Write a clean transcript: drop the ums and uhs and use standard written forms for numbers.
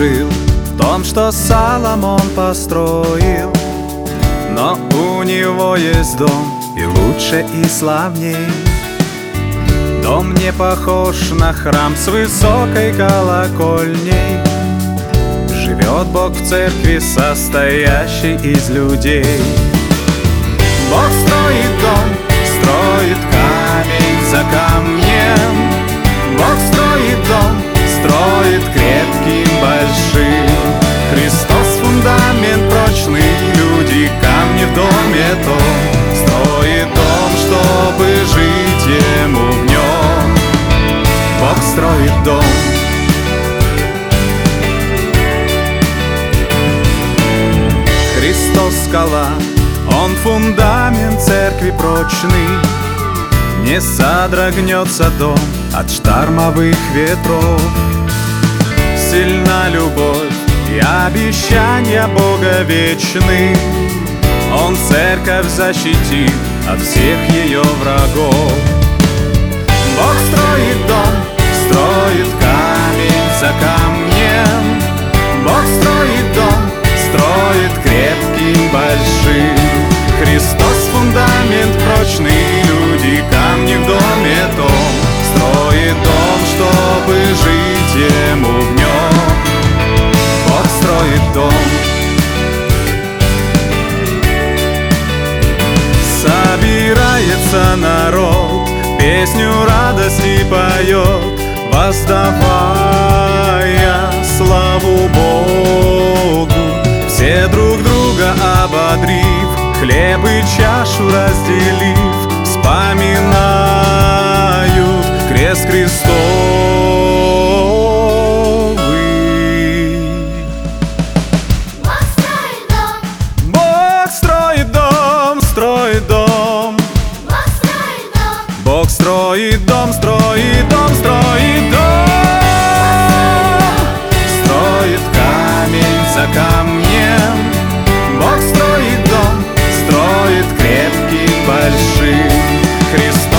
жил в том, что Соломон построил. Но у него есть дом и лучше, и славней. Дом не похож на храм с высокой колокольней. Живет Бог в церкви, состоящей из людей. Бог строит дом, строит камень за камнем. Бог строит дом, строит крепким, большим. Христос фундамент прочный, люди камни в доме том. Строит дом, чтобы жить ему в нем. Бог строит дом. Христос скала, Он фундамент церкви прочный. Не содрогнется дом от штормовых ветров. Сильна любовь и обещания Бога вечны. Он церковь защитит от всех ее врагов. Бог строит дом, строит камень за камнем. Бог строит дом, строит крепким, большим. Христос фундамент прочный, люди камни в доме том. Строит дом, чтобы жить ему в нем. Бог строит дом. Собирается народ, песню радости поет, воздавая славу Богу. Все друг друга ободрив, хлеб и чашу разделив, вспоминают крест Христовый. Бог строит дом, Бог строит дом, строит дом. Бог строит дом, Бог строит дом, строит дом, строит дом. Строит камень за камнем. Бог строит дом, строит крепким, большим. Христос